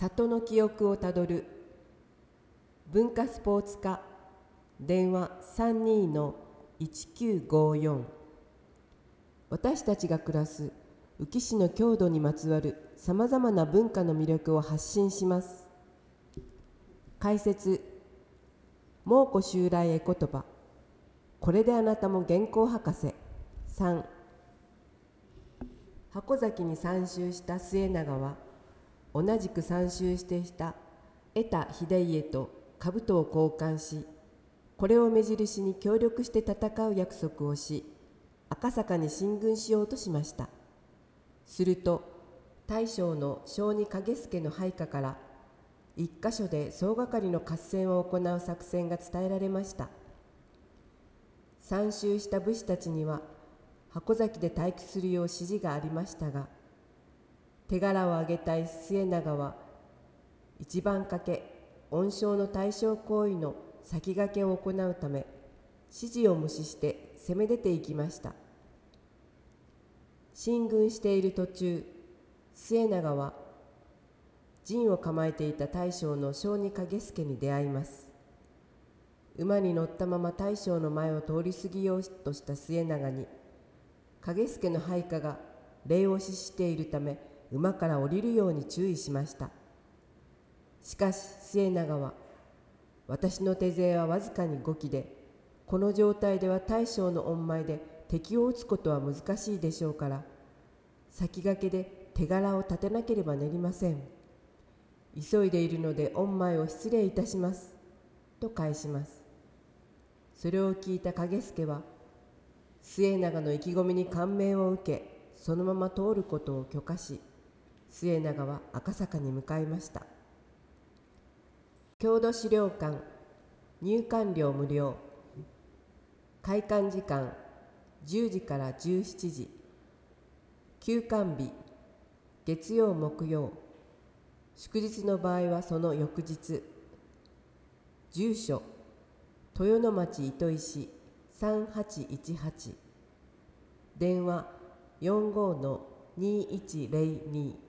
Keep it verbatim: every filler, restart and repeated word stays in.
里の記憶をたどる文化スポーツ課電話 さんにーのいちきゅうごよん。 私たちが暮らす宇城市の郷土にまつわるさまざまな文化の魅力を発信します。解説蒙古襲来絵言葉、これであなたも原稿博士。さん、箱崎に参集した末長は同じく参集してきた江田秀家と兜を交換し、これを目印に協力して戦う約束をし、赤坂に進軍しようとしました。すると大将の小児景助の配下から一箇所で総がかりの合戦を行う作戦が伝えられました。参集した武士たちには箱崎で待機するよう指示がありましたが、手柄を挙げたい末長は一番かけ恩賞の対象行為の先駆けを行うため、指示を無視して攻め出ていきました。進軍している途中、末長は陣を構えていた大将の小児景助に出会います。馬に乗ったまま大将の前を通り過ぎようとした末長に、景助の配下が礼を失しているため馬から降りるように注意しました。しかし末長は、私の手勢はわずかにごきで、この状態では大将の御前で敵を討つことは難しいでしょうから、先駆けで手柄を立てなければなりません。急いでいるので御前を失礼いたします。と返します。それを聞いた景助は、末長の意気込みに感銘を受け、そのまま通ることを許可し、末長は赤坂に向かいました。郷土資料館、入館料無料。開館時間じゅうじからじゅうしちじ。休館日月曜木曜。祝日の場合はその翌日。住所豊野町糸石さんはちいちはち。電話 よんごのにいちぜろに。